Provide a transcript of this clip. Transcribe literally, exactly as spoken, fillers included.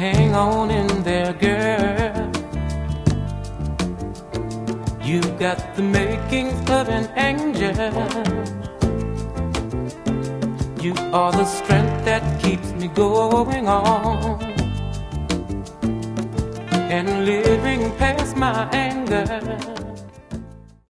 hang on in there, girl. You got the makings of an angel. You are the strength that keeps me going on and living past my anger.